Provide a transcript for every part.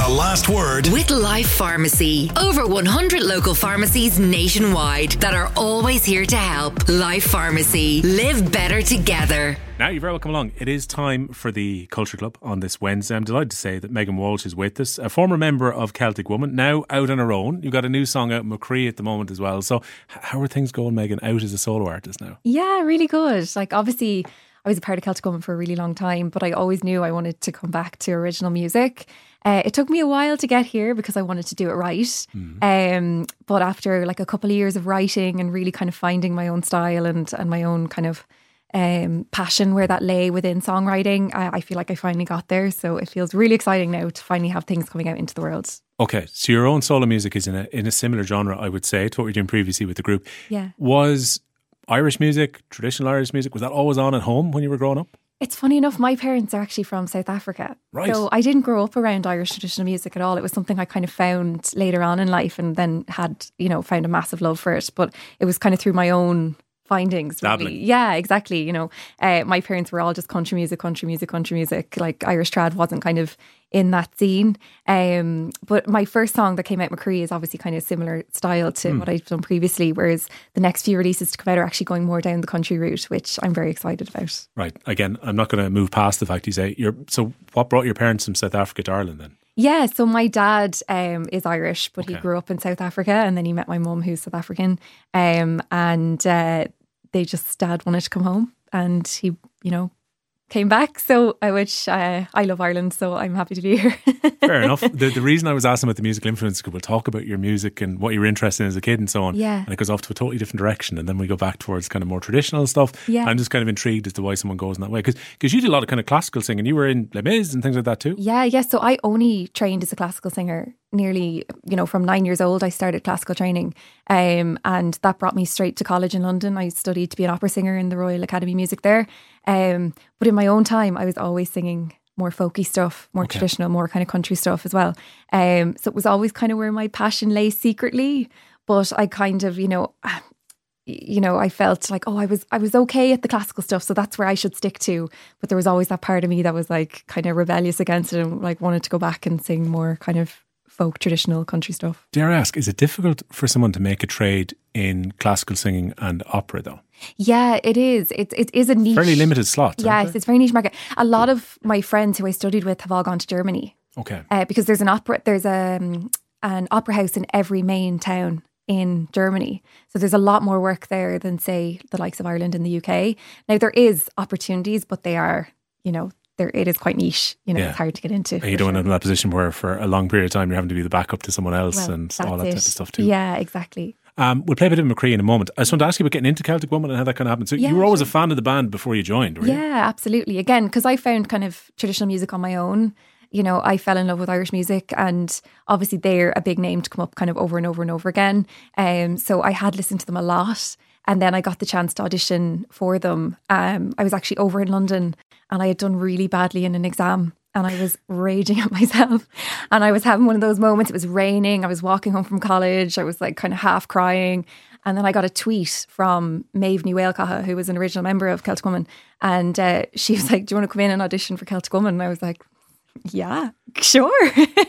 The Last Word with Life Pharmacy. Over 100 local pharmacies nationwide that are always here to help. Life Pharmacy. Live better together. Now you're very welcome along. It is time for the Culture Club on this Wednesday. I'm delighted to say that Megan Walsh is with us, a former member of Celtic Woman, now out on her own. You've got a new song out, McCree, at the moment as well. So how are things going, Megan, out as a solo artist now? Yeah, really good. Like, obviously, I was a part of Celtic Woman for a really long time, but I always knew I wanted to come back to original music. It took me a while to get here because I wanted to do it right. But after like a couple of years of writing and really kind of finding my own style and my own kind of passion where that lay within songwriting, I feel like I finally got there. So it feels really exciting now to finally have things coming out into the world. Okay, so your own solo music is in a similar genre, I would say, to what you were doing previously with the group. Yeah. Was Irish music, traditional Irish music, was that always on at home when you were growing up? It's funny enough, my parents are actually from South Africa. Right. So I didn't grow up around Irish traditional music at all. It was something I kind of found later on in life and then had, found a massive love for it. But it was kind of through my own findings, really. Dabbling. Yeah, exactly. My parents were all just country music. Like Irish trad wasn't kind of in that scene. But my first song that came out, McCree, is obviously kind of similar style to what I've done previously, whereas the next few releases to come out are actually going more down the country route, which I'm very excited about. Right. Again, I'm not going to move past the fact you say so what brought your parents from South Africa to Ireland then? Yeah, so my dad is Irish, but he grew up in South Africa, and then he met my mum, who's South African, and they just, Dad wanted to come home, and he, came back. So I love Ireland, so I'm happy to be here. Fair enough. The reason I was asking about the musical influence, because we'll talk about your music and what you were interested in as a kid and so on. Yeah. And it goes off to a totally different direction, and then we go back towards kind of more traditional stuff. Yeah. I'm just kind of intrigued as to why someone goes in that way. Because you did a lot of kind of classical singing. You were in Les Mis and things like that too. Yeah. So I only trained as a classical singer nearly, from 9 years old. I started classical training, and that brought me straight to college in London. I studied to be an opera singer in the Royal Academy of Music there. But in my own time, I was always singing more folky stuff, more traditional, more kind of country stuff as well. So it was always kind of where my passion lay secretly. But I kind of, I felt like, I was okay at the classical stuff, so that's where I should stick to. But there was always that part of me that was like kind of rebellious against it and like wanted to go back and sing more kind of folk, traditional country stuff. Dare I ask, is it difficult for someone to make a trade in classical singing and opera though? Yeah, it is. It is a niche. Fairly limited slot. Yes, it's very niche market. A lot of my friends who I studied with have all gone to Germany. Okay. Because there's an opera house in every main town in Germany. So there's a lot more work there than, say, the likes of Ireland and the UK. Now, there is opportunities, but they are, it is quite niche. It's hard to get into. And you don't end up in that position where for a long period of time you're having to be the backup to someone else and all that type of stuff too. Yeah, exactly. We'll play a bit of McCree in a moment. I just want to ask you about getting into Celtic Woman and how that kind of happened. So you were always a fan of the band before you joined, were you? Yeah, absolutely. Again, because I found kind of traditional music on my own. I fell in love with Irish music, and obviously they're a big name to come up kind of over and over and over again. So I had listened to them a lot, and then I got the chance to audition for them. I was actually over in London, and I had done really badly in an exam. And I was raging at myself, and I was having one of those moments. It was raining. I was walking home from college. I was like kind of half crying. And then I got a tweet from Maeve Ní Gaeltachta, who was an original member of Celtic Woman. And she was like, "Do you want to come in and audition for Celtic Woman?" And I was like, "Yeah, sure."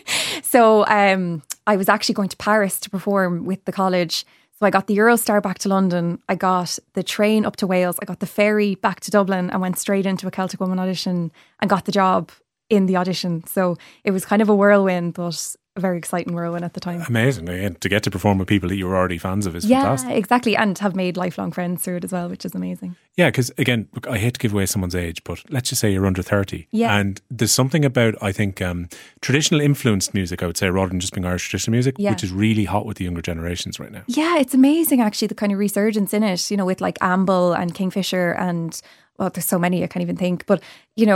So I was actually going to Paris to perform with the college. So I got the Eurostar back to London. I got the train up to Wales. I got the ferry back to Dublin and went straight into a Celtic Woman audition and got the job in the audition. So it was kind of a whirlwind, but a very exciting whirlwind at the time. Amazing. And to get to perform with people that you were already fans of is fantastic. Yeah, exactly. And have made lifelong friends through it as well, which is amazing. Yeah, because again, look, I hate to give away someone's age, but let's just say you're under 30. Yeah. And there's something about, I think, traditional influenced music, I would say, rather than just being Irish traditional music, which is really hot with the younger generations right now. Yeah, it's amazing actually, the kind of resurgence in it, with like Amble and Kingfisher and, well, there's so many I can't even think. But,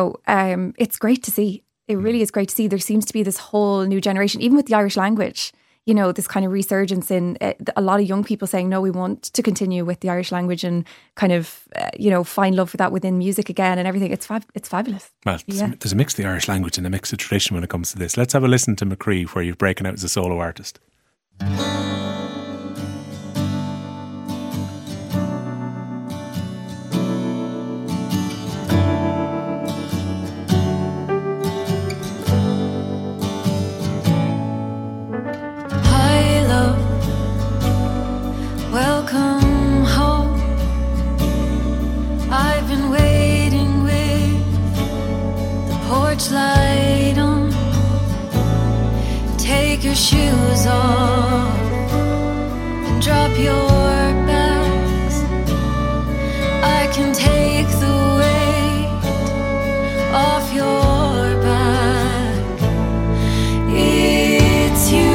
it's great to see. It really is great to see. There seems to be this whole new generation, even with the Irish language, this kind of resurgence in a lot of young people saying, no, we want to continue with the Irish language and kind of, find love for that within music again and everything. It's fabulous. Well, there's a mix of the Irish language and a mix of tradition when it comes to this. Let's have a listen to McCree, where you're breaking out as a solo artist. take your shoes off and drop your bags. I can take the weight off your back. It's you.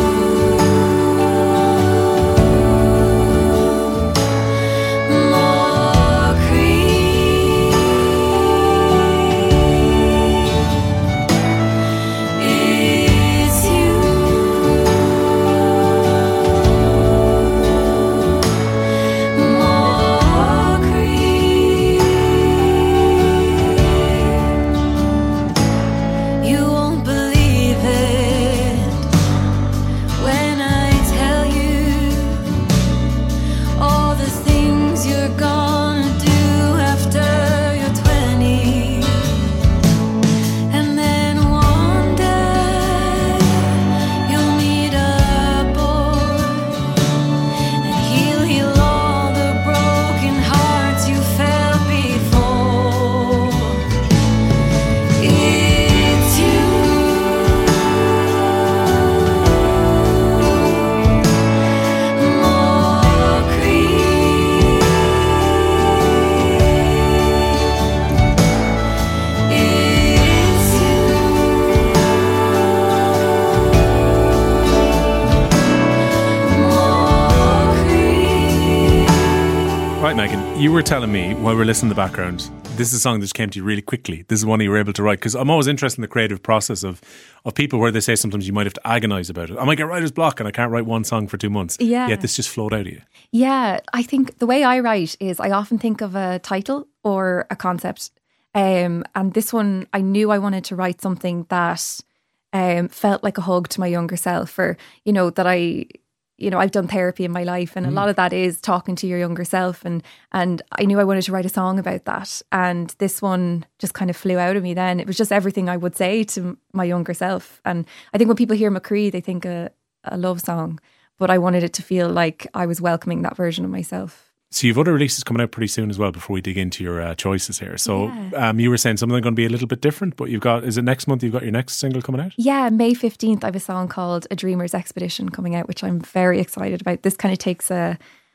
You were telling me while we were listening to the background, this is a song that just came to you really quickly. This is one you were able to write, because I'm always interested in the creative process of people where they say sometimes you might have to agonise about it. I might get writer's block and I can't write one song for 2 months. Yeah. Yet this just flowed out of you. Yeah, I think the way I write is I often think of a title or a concept. And this one, I knew I wanted to write something that felt like a hug to my younger self, or, that I've done therapy in my life, and a lot of that is talking to your younger self, and I knew I wanted to write a song about that, and this one just kind of flew out of me then. It was just everything I would say to my younger self, and I think when people hear McCree, they think a love song, but I wanted it to feel like I was welcoming that version of myself. So you've other releases coming out pretty soon as well before we dig into your choices here. So you were saying some of them are going to be a little bit different, but is it next month you've got your next single coming out? Yeah, May 15th I have a song called A Dreamer's Expedition coming out, which I'm very excited about. This kind of takes a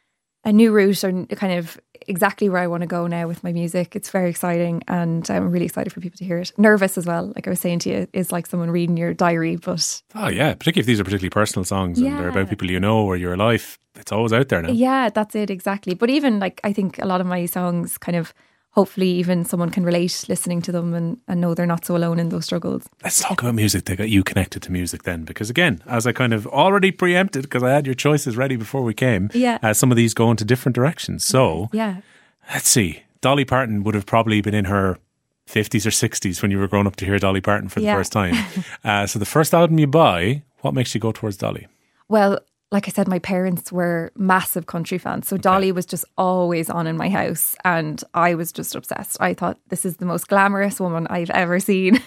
new route, or kind of exactly where I want to go now with my music. It's very exciting, and I'm really excited for people to hear it. Nervous as well, like I was saying to you, is like someone reading your diary. But oh yeah, particularly if these are particularly personal songs and they're about people you know or your life. It's always out there now. Yeah, that's it, exactly. But even like, I think a lot of my songs kind of, hopefully even someone can relate listening to them and know they're not so alone in those struggles. Let's talk about music that got you connected to music then, because again, as I kind of already preempted, because I had your choices ready before we came, some of these go into different directions. So let's see, Dolly Parton would have probably been in her 50s or 60s when you were growing up to hear Dolly Parton for the first time. So the first album you buy, what makes you go towards Dolly? Well, like I said, my parents were massive country fans. So Dolly was just always on in my house, and I was just obsessed. I thought, this is the most glamorous woman I've ever seen.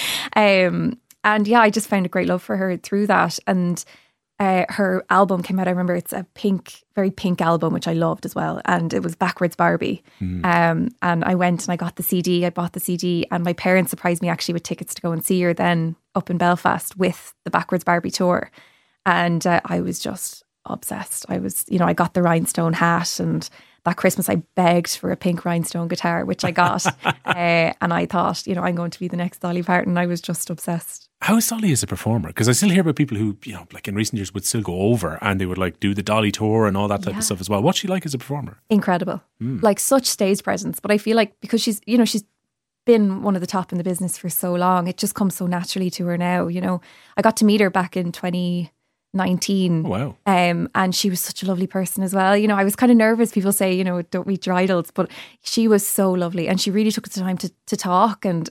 And I just found a great love for her through that. And her album came out, I remember it's a very pink album, which I loved as well. And it was Backwards Barbie. And I went and I got the CD, I bought the CD, and my parents surprised me actually with tickets to go and see her then up in Belfast with the Backwards Barbie tour. And I was just obsessed. I got the rhinestone hat, and that Christmas I begged for a pink rhinestone guitar, which I got. And I thought, I'm going to be the next Dolly Parton. I was just obsessed. How is Dolly as a performer? Because I still hear about people who, like in recent years would still go over and they would like do the Dolly tour and all that type of stuff as well. What's she like as a performer? Incredible. Like such stage presence. But I feel like because she's been one of the top in the business for so long, it just comes so naturally to her now. I got to meet her back in 2019. Wow. And she was such a lovely person as well. I was kind of nervous. People say, don't meet your idols, but she was so lovely, and she really took the time to talk, and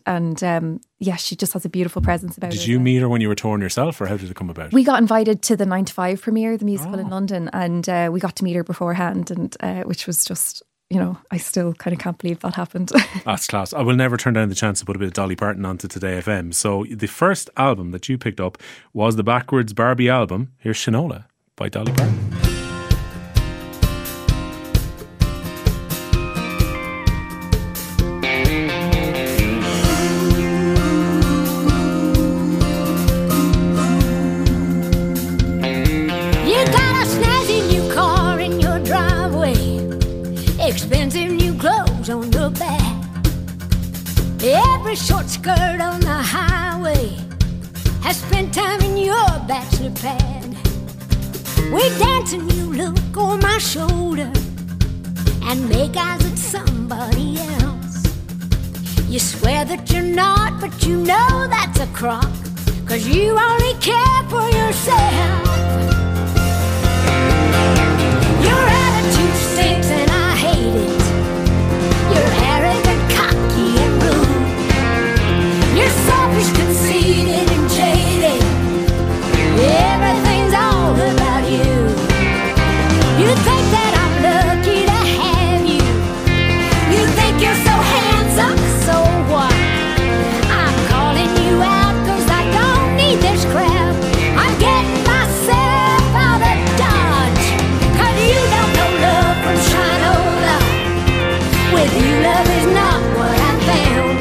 she just has a beautiful presence about her. Did you meet her when you were touring yourself, or how did it come about? We got invited to the 9 to 5 premiere, the musical in London, and we got to meet her beforehand, and which was just, I still kind of can't believe that happened. That's class. I will never turn down the chance to put a bit of Dolly Parton onto Today FM. So the first album that you picked up was the Backwards Barbie album. Here's Shinola by Dolly Parton. a short skirt on the highway, have spent time in your bachelor pad. We dance and you look over my shoulder and make eyes at somebody else. You swear that you're not, but you know that's a crock, 'cause you only care for yourself. Your attitude stinks and I hate it. You're arrogant, cocky and rude. You're selfish, conceited and jaded. Everything's all about you. You think that I'm lucky to have you. You think you're so handsome, so what? I'm calling you out 'cause I don't need this crap. I'm getting myself out of Dodge, 'cause you don't know love from Shinola. With you, love is not what I found.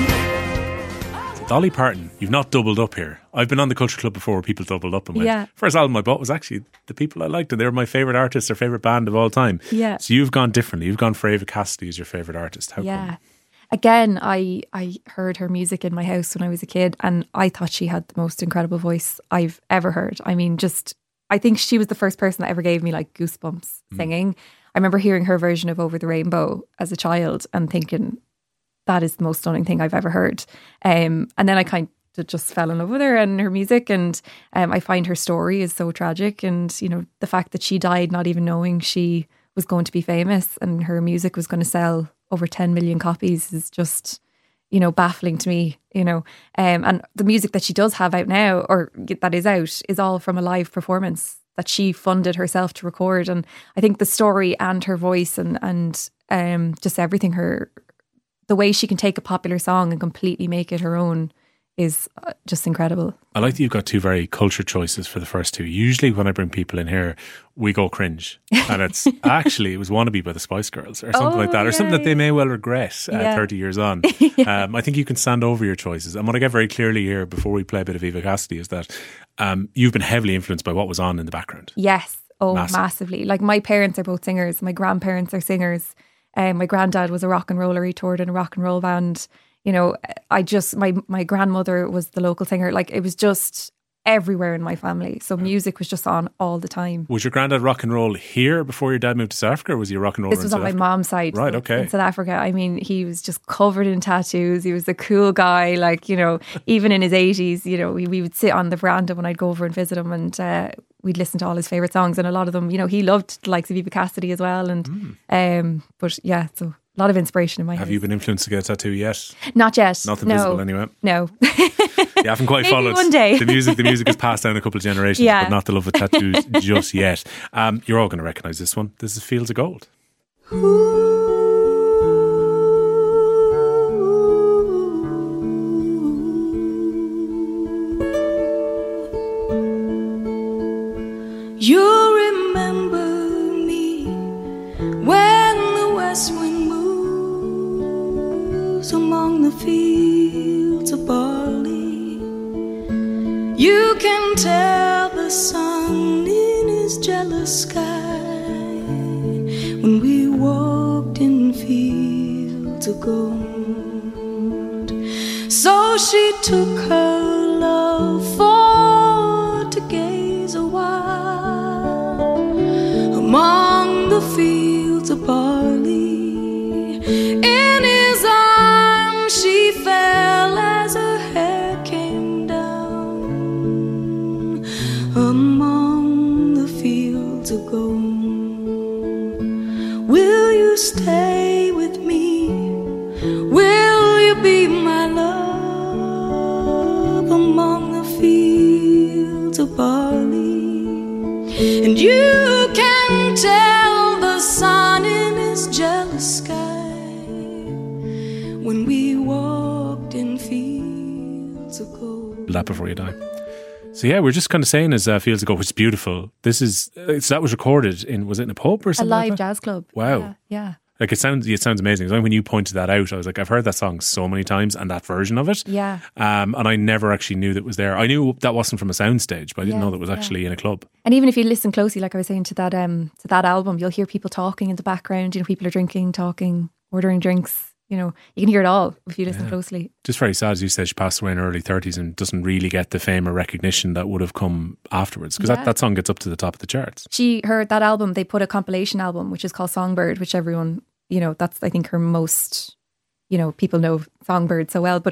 Dolly Parton, you've not doubled up here. I've been on the Culture Club before where people doubled up and went. Yeah. First album I bought was actually the people I liked, and they were my favourite artists or favourite band of all time. Yeah. So you've gone differently. You've gone for Ava Cassidy as your favourite artist. How Yeah. come? Again, I heard her music in my house when I was a kid, and I thought she had the most incredible voice I've ever heard. I mean, I think she was the first person that ever gave me like goosebumps singing. I remember hearing her version of Over the Rainbow as a child and thinking, that is the most stunning thing I've ever heard. And then I kind of just fell in love with her and her music, and I find her story is so tragic, and you know, the fact that she died not even knowing she was going to be famous and her music was going to sell over 10 million copies is just, you know, baffling to me, you know. And the music that she does have out now, or that is out, is all from a live performance that she funded herself to record. And I think the story and her voice and just everything, the way she can take a popular song and completely make it her own is just incredible. I like that you've got two very culture choices for the first two. Usually when I bring people in here, we go cringe. And it's actually, it was Wannabe by the Spice Girls or something like that, or something that they may well regret 30 years on. I think you can stand over your choices. And what I get very clearly here before we play a bit of Ava Cassidy is that you've been heavily influenced by what was on in the background. Yes. Oh, massively. Like my parents are both singers. My grandparents are singers. My granddad was a rock and roller. He toured in a rock and roll band. You know, my grandmother was the local singer. Like it was just everywhere in my family. So music was just on all the time. Was your granddad rock and roll here before your dad moved to South Africa, or was he a rock and roller This was on my mom's side. Right, so okay. In South Africa. I mean, he was just covered in tattoos. He was a cool guy. Like, you know, even in his 80s, you know, we would sit on the veranda when I'd go over and visit him, and we'd listen to all his favourite songs. And a lot of them, you know, he loved the likes of Ava Cassidy as well. And but yeah, so a lot of inspiration in my house. Have you been influenced to get a tattoo yet? Not yet. Nothing no. visible anyway? No. You haven't quite Maybe followed one day. the music. The music has passed down a couple of generations, but not the love of tattoos just yet. You're all going to recognise this one. This is Fields of Gold. You remember me when the west wind moves among the fields of barley. You can tell the sun in his jealous sky when we walked in fields of gold. So she took her love for to gaze a while among the fields of barley. In his arms she fell as her hair came down among the fields of gold. Will you stay with me? Will you be my love among the fields of barley? And you can tell the sun in his jealous sky when we walked in fields of gold. That before you die. So yeah, we're just kind of saying as Fields of Gold, which is beautiful. This is so that was recorded was it in a pub or something? A live like that? jazz club. Wow. Yeah. Like it sounds amazing. When you pointed that out, I was like, I've heard that song so many times and that version of it. Yeah. And I never actually knew that was there. I knew that wasn't from a soundstage, but I didn't know that was actually in a club. And even if you listen closely, like I was saying to that album, you'll hear people talking in the background. You know, people are drinking, talking, ordering drinks. You know, you can hear it all if you listen closely. Just very sad, as you said, she passed away in her early 30s and doesn't really get the fame or recognition that would have come afterwards, because that song gets up to the top of the charts. She heard that album, they put a compilation album which is called Songbird, which everyone, you know, that's I think her most, you know, people know Songbird so well, but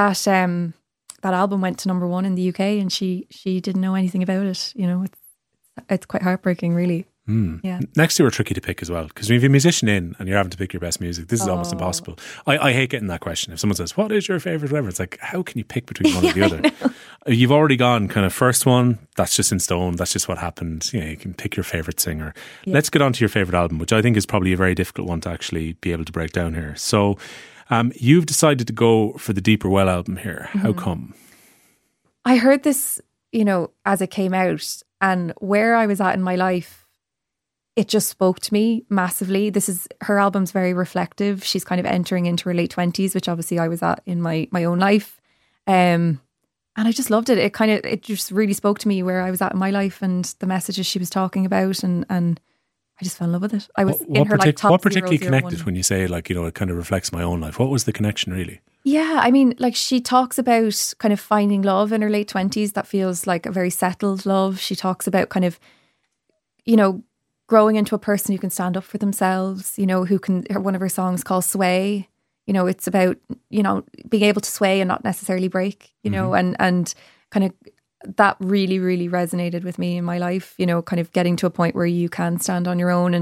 that album went to number 1 in the UK and she didn't know anything about it. You know, it's quite heartbreaking, really. Yeah. Next two are tricky to pick as well, because when you have a musician in and you're having to pick your best music, this is almost impossible. I hate getting that question. If someone says, what is your favourite whatever, it's like, how can you pick between one or the other? You've already gone kind of first one, that's just in stone, that's just what happened. You know, you can pick your favourite singer. Let's get on to your favourite album, which I think is probably a very difficult one to actually be able to break down here. So you've decided to go for the Deeper Well album here. How come? I heard this, you know, as it came out, and where I was at in my life, it just spoke to me massively. Her album's very reflective. She's kind of entering into her late 20s, which obviously I was at in my own life. And I just loved it. It just really spoke to me where I was at in my life and the messages she was talking about, and I just fell in love with it. I was in her like top What particularly 001. connected when you say, like, you know, it kind of reflects my own life? What was the connection really? Yeah, I mean, like, she talks about kind of finding love in her late 20s that feels like a very settled love. She talks about kind of, you know, growing into a person who can stand up for themselves, you know, one of her songs called Sway, you know, it's about, you know, being able to sway and not necessarily break, you know, and kind of that really, really resonated with me in my life, you know, kind of getting to a point where you can stand on your own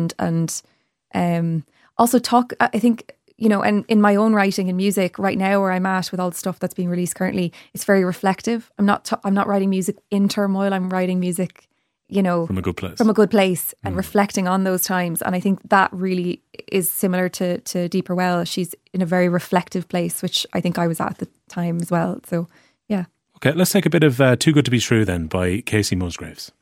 and also talk, I think, you know, and in my own writing and music right now where I'm at with all the stuff that's being released currently, it's very reflective. I'm not writing music in turmoil. I'm writing music, you know, from a good place and reflecting on those times. And I think that really is similar to Deeper Well. She's in a very reflective place, which I think I was at the time as well. So, yeah. Okay, let's take a bit of Too Good To Be True then by Casey Musgraves.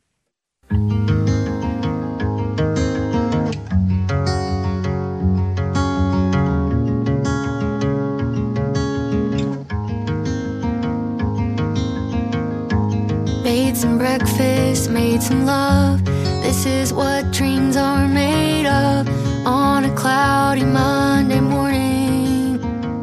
Made some breakfast, made some love. This is what dreams are made of. On a cloudy Monday morning,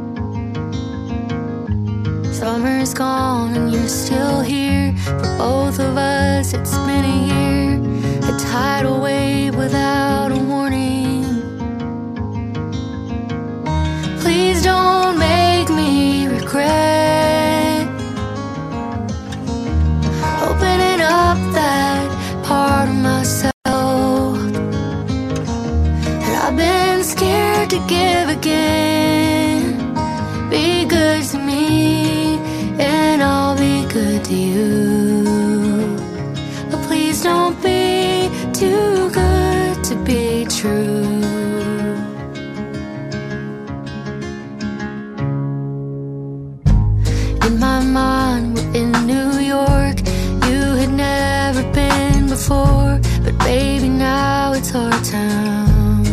summer's gone and you're still here. For both of us it's been a year. A tidal wave without a warning. Please don't make me regret opening up that part of myself that I've been scared to give again. Be good to me and I'll be good to you, but please don't be too good to be true. In my mind we're in New York. You had never been before, but baby now it's our town.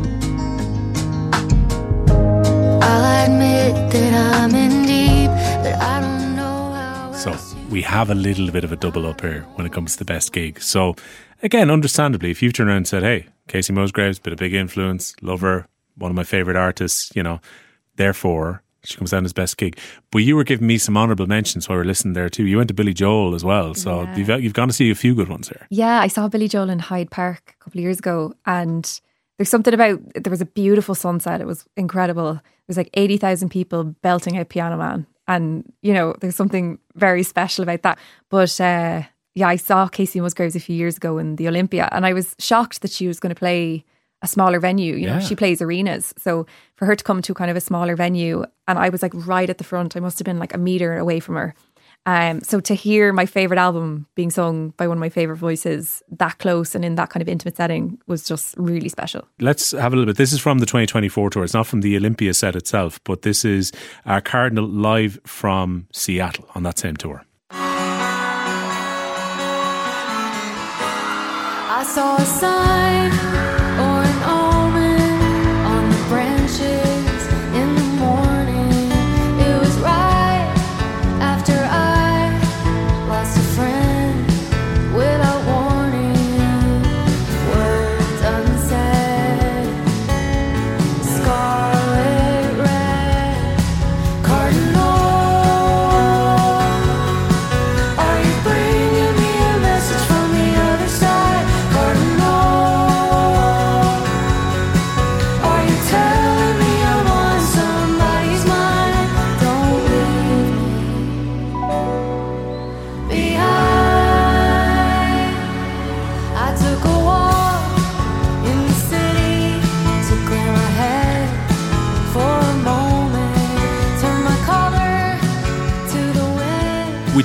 I'll admit that I'm in deep, but I don't know how So else to we have a little bit of a double up here when it comes to the best gig. So again, understandably, if you've turned around and said, hey, Casey Musgraves, been a big influence, love her, one of my favourite artists, you know, therefore she comes down as best gig. But you were giving me some honourable mentions while we were listening there too. You went to Billy Joel as well. So you've gone to see a few good ones here. Yeah, I saw Billy Joel in Hyde Park a couple of years ago, and there's something about, there was a beautiful sunset. It was incredible. There was like 80,000 people belting out Piano Man. And, you know, there's something very special about that. But yeah, I saw Casey Musgraves a few years ago in the Olympia, and I was shocked that she was going to play a smaller venue. You know, she plays arenas. So for her to come to kind of a smaller venue, and I was like right at the front, I must have been like a metre away from her. So to hear my favourite album being sung by one of my favourite voices that close and in that kind of intimate setting was just really special. Let's have a little bit. This is from the 2024 tour. It's not from the Olympia set itself, but this is Cardinal live from Seattle on that same tour. I saw a sign or an omen on the branches in the morning. It was right after I lost a friend without warning. Words unsaid, scarlet red.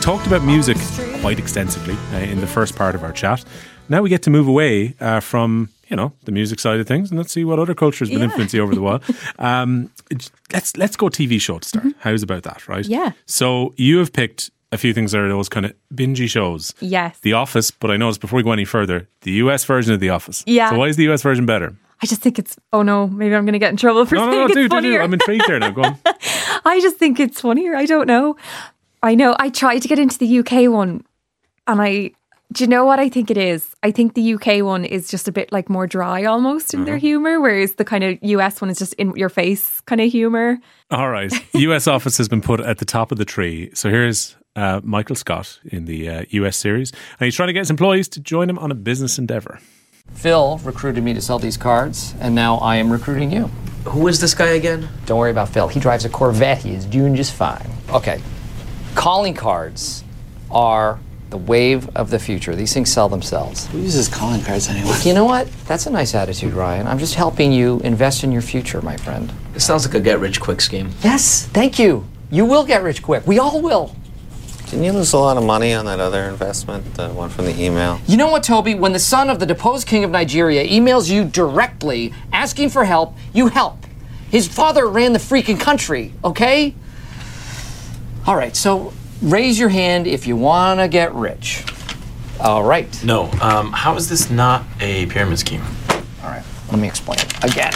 talked about music quite extensively in the first part of our chat. Now we get to move away from, the music side of things, and let's see what other culture has been influencing over the while. Let's go TV show to start. How's about that, right? Yeah. So you have picked a few things that are those kind of bingey shows. Yes. The Office, but I noticed before we go any further, the US version of The Office. Yeah. So why is the US version better? I just think it's, oh no, maybe I'm going to get in trouble for saying it's funnier. I'm intrigued there now. Go on. I just think it's funnier. I don't know. I know. I tried to get into the UK one, and do you know what I think it is? I think the UK one is just a bit like more dry almost in their humour, whereas the kind of US one is just in your face kind of humour. All right. US Office has been put at the top of the tree. So here's Michael Scott in the US series, and he's trying to get his employees to join him on a business endeavour. Phil recruited me to sell these cards, and now I am recruiting you. Who is this guy again? Don't worry about Phil. He drives a Corvette. He is doing just fine. Okay. Calling cards are the wave of the future. These things sell themselves. Who uses calling cards anyway? You know what? That's a nice attitude, Ryan. I'm just helping you invest in your future, my friend. It sounds like a get-rich-quick scheme. Yes, thank you. You will get rich quick. We all will. Didn't you lose a lot of money on that other investment, the one from the email? You know what, Toby? When the son of the deposed king of Nigeria emails you directly asking for help, you help. His father ran the freaking country, okay? All right, so raise your hand if you want to get rich. All right. No, how is this not a pyramid scheme? All right, let me explain it again.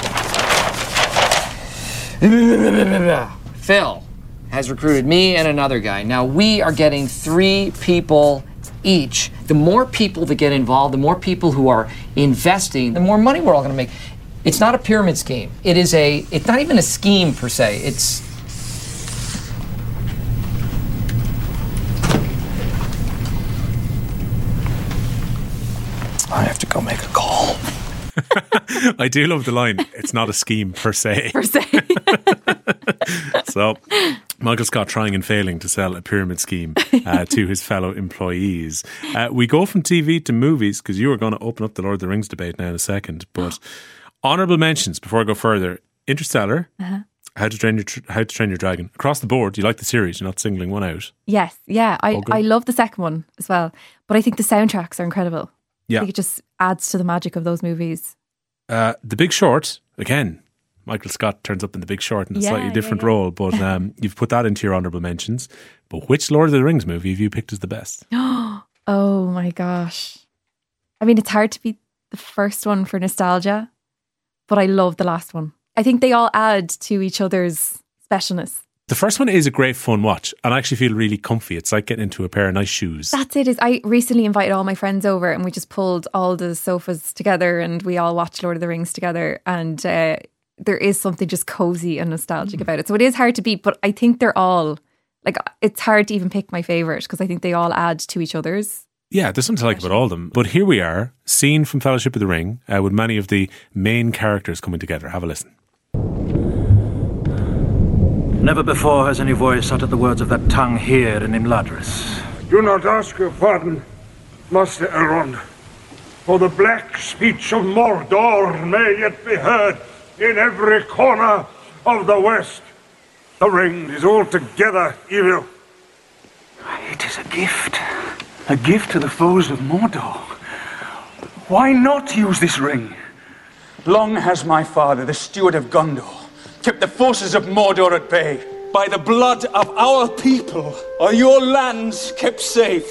Phil has recruited me and another guy. Now we are getting 3 people each. The more people that get involved, the more people who are investing, the more money we're all going to make. It's not a pyramid scheme. It's not even a scheme per se. I have to go make a call. I do love the line, it's not a scheme per se. Per se. So, Michael Scott trying and failing to sell a pyramid scheme to his fellow employees. We go from TV to movies, because you are going to open up the Lord of the Rings debate now in a second. But honourable mentions, before I go further, Interstellar, How to Train Your Dragon. Across the board, you like the series, you're not singling one out. Yes, yeah. I love the second one as well. But I think the soundtracks are incredible. Yeah. I think it just adds to the magic of those movies. The Big Short, again, Michael Scott turns up in The Big Short in a slightly different role, but you've put that into your honourable mentions. But which Lord of the Rings movie have you picked as the best? Oh my gosh. I mean, it's hard to beat the first one for nostalgia, but I love the last one. I think they all add to each other's specialness. The first one is a great fun watch, and I actually feel really comfy. It's like getting into a pair of nice shoes. That's it. I recently invited all my friends over, and we just pulled all the sofas together, and we all watched Lord of the Rings together. And there is something just cozy and nostalgic about it. So it is hard to beat, but I think they're all, like, it's hard to even pick my favourite because I think they all add to each other's. Yeah, there's something to like about all of them. But here we are, scene from Fellowship of the Ring, with many of the main characters coming together. Have a listen. Never before has any voice uttered the words of that tongue here in Imladris. Do not ask your pardon, Master Elrond, for the black speech of Mordor may yet be heard in every corner of the West. The ring is altogether evil. It is a gift to the foes of Mordor. Why not use this ring? Long has my father, the steward of Gondor, kept the forces of Mordor at bay. By the blood of our people are your lands kept safe.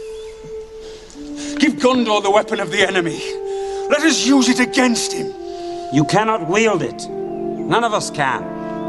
Give Gondor the weapon of the enemy. Let us use it against him. You cannot wield it. None of us can.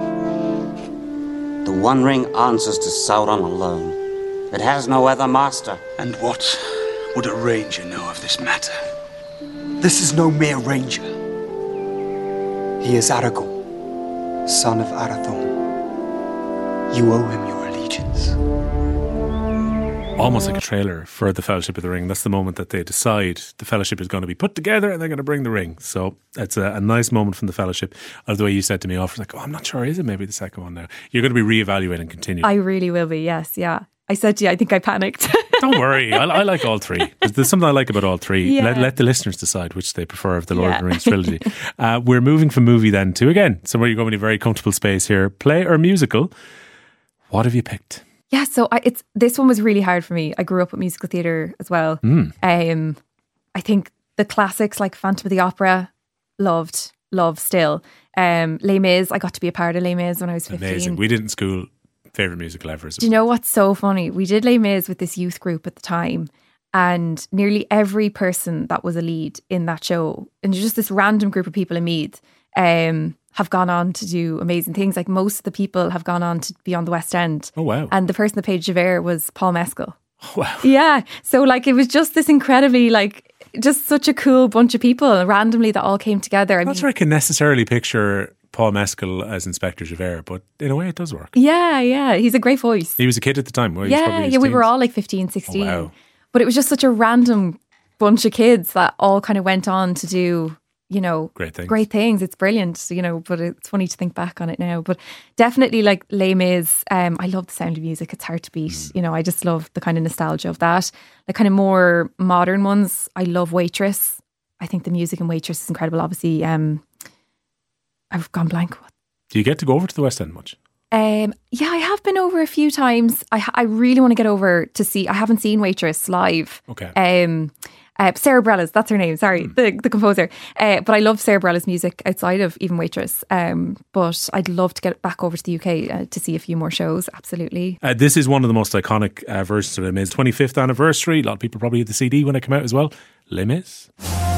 The One Ring answers to Sauron alone. It has no other master. And what would a ranger know of this matter? This is no mere ranger. He is Aragorn, son of Arathorn. You owe him your allegiance. Almost like a trailer for the Fellowship of the Ring. That's the moment that they decide the Fellowship is going to be put together and they're going to bring the ring. So it's a nice moment from the Fellowship. Of the way you said to me off, like, I'm not sure, is it maybe the second one now? You're going to be reevaluating and continuing. I really will be, yes, yeah. I said to you, I think I panicked. Don't worry, I like all three. There's something I like about all three. Yeah. Let the listeners decide which they prefer of the Lord of the Rings trilogy. We're moving from movie then to, again, somewhere you're going to be very comfortable space here. Play or musical. What have you picked? Yeah, so this one was really hard for me. I grew up with musical theatre as well. I think the classics like Phantom of the Opera, love still. Les Mis, I got to be a part of Les Mis when I was 15. Amazing. We did in school. Favourite musical ever. Do you know what's so funny? We did Les Mis with this youth group at the time, and nearly every person that was a lead in that show, and just this random group of people in Meath, have gone on to do amazing things. Like most of the people have gone on to be on the West End. Oh, wow. And the person that played Javert was Paul Mescal. Oh, wow. Yeah. So like it was just this incredibly just such a cool bunch of people randomly that all came together. Not sure I can necessarily picture Paul Mescal as Inspector Javert, but in a way it does work. Yeah. He's a great voice. He was a kid at the time. Well, we were all like 15, 16. Oh, wow. But it was just such a random bunch of kids that all kind of went on to do, great things. It's brilliant, but it's funny to think back on it now. But definitely like Les Mis, I love the Sound of Music. It's hard to beat. I just love the kind of nostalgia of that. The kind of more modern ones, I love Waitress. I think the music in Waitress is incredible. Obviously, I've gone blank. Do you get to go over to the West End much? Yeah, I have been over a few times. I really want to get over to see. I haven't seen Waitress live. Okay. Sarah Bareilles, that's her name. Sorry, the composer. But I love Sarah Bareilles' music outside of even Waitress. But I'd love to get back over to the UK to see a few more shows. Absolutely. This is one of the most iconic versions of Les Mis. 25th anniversary. A lot of people probably had the CD when it came out as well. Les Mis.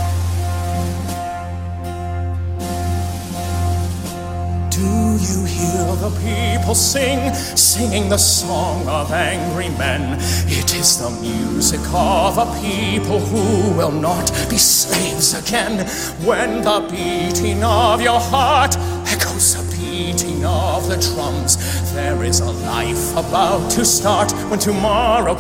Do you hear the people singing the song of angry men? It is the music of a people who will not be slaves again. When the beating of your heart echoes the beating of the drums, there is a life about to start when tomorrow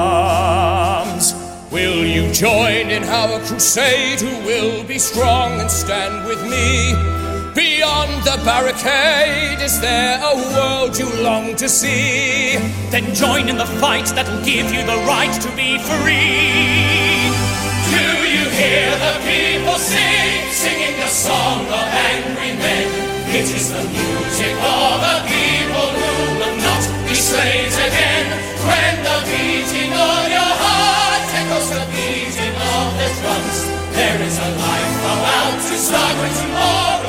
comes. Will you join in our crusade? Who will be strong and stand with me? Beyond the barricade, is there a world you long to see? Then join in the fight that'll give you the right to be free. Do you hear the people singing the song of angry men? It is the music of a people who will not be slaves again. When the beating of your heart echoes the beating of the drums, there is a life about to start when tomorrow.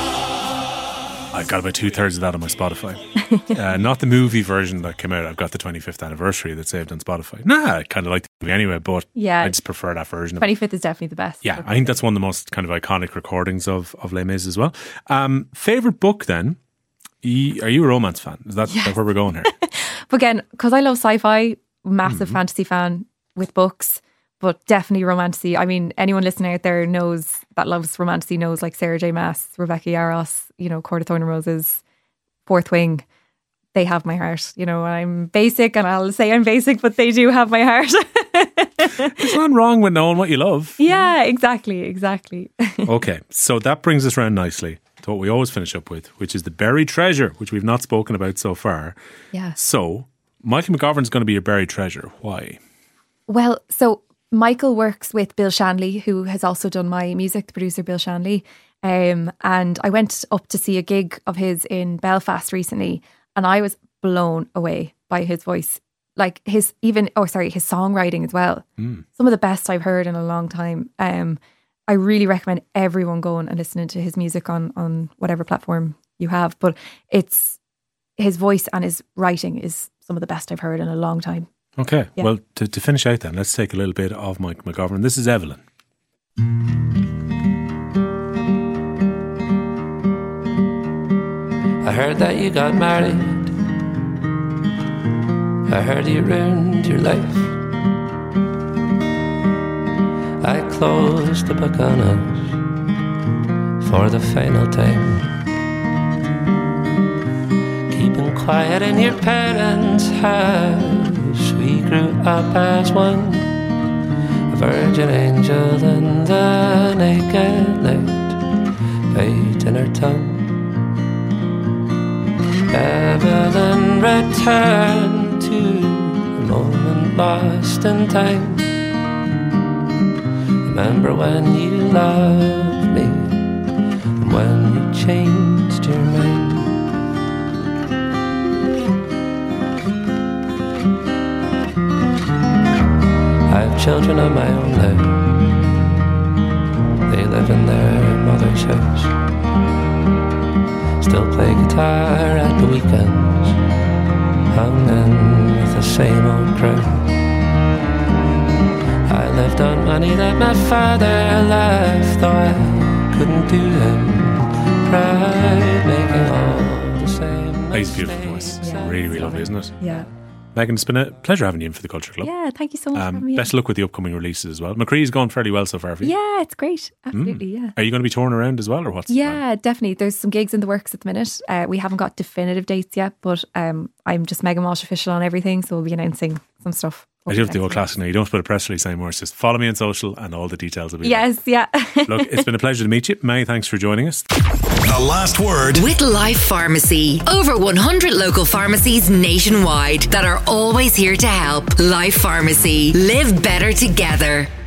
I've got about 2/3 of that on my Spotify. Not the movie version that came out. I've got the 25th anniversary that's saved on Spotify. I kind of like the movie anyway, but I just prefer that version. 25th is definitely the best. Yeah, I think that's one of the most kind of iconic recordings of Les Mis as well. Favourite book then? Are you a romance fan? Is that where we're going here? But again, because I love sci-fi, massive fantasy fan with books, but definitely romantasy. I mean, anyone listening out there that loves romantasy knows like Sarah J. Maas, Rebecca Yarros, Court of Thorn and Roses, Fourth Wing. They have my heart. I'm basic, and I'll say I'm basic, but they do have my heart. There's nothing wrong with knowing what you love. Yeah, exactly. Okay, so that brings us around nicely to what we always finish up with, which is the buried treasure, which we've not spoken about so far. Yeah. So, Michael McGovern's going to be your buried treasure. Why? Well, so Michael works with Bill Shanley, who has also done my music, the producer Bill Shanley. And I went up to see a gig of his in Belfast recently, and I was blown away by his voice. Like his songwriting as well. Some of the best I've heard in a long time. I really recommend everyone going and listening to his music on whatever platform you have. But it's his voice and his writing is some of the best I've heard in a long time. Okay, well, to finish out then, let's take a little bit of Mike McGovern. This is Evelyn. I heard that you got married. I heard you ruined your life. I closed the book on us for the final time. Keeping quiet in your parents' house, we grew up as one. A virgin angel and the naked light biting her tongue. Evelyn returned to a moment lost in time. Remember when you loved me and when you changed your mind. children of my own now. They live in their mother's house. Still play guitar at the weekends, hung in with the same old crowd. I lived on money that my father left, though I couldn't do him proud, making all the same. He's a beautiful voice. Yeah. Really, really lovely, isn't it? Yeah. Megan, it's been a pleasure having you in for the Culture Club. Yeah, thank you so much for having me. Best of luck with the upcoming releases as well. McCree's gone fairly well so far for you. Yeah, it's great. Absolutely, yeah. Are you going to be touring around as well, or what's the plan? Yeah, definitely. There's some gigs in the works at the minute. We haven't got definitive dates yet, but I'm just Megan Walsh official on everything, so we'll be announcing some stuff. I do have the old classic now. You don't have to put a press release anymore. It's just follow me on social and all the details will be Yes, yeah. Look, it's been a pleasure to meet you. Many thanks for joining us. The last word with Life Pharmacy. Over 100 local pharmacies nationwide that are always here to help. Life Pharmacy. Live better together.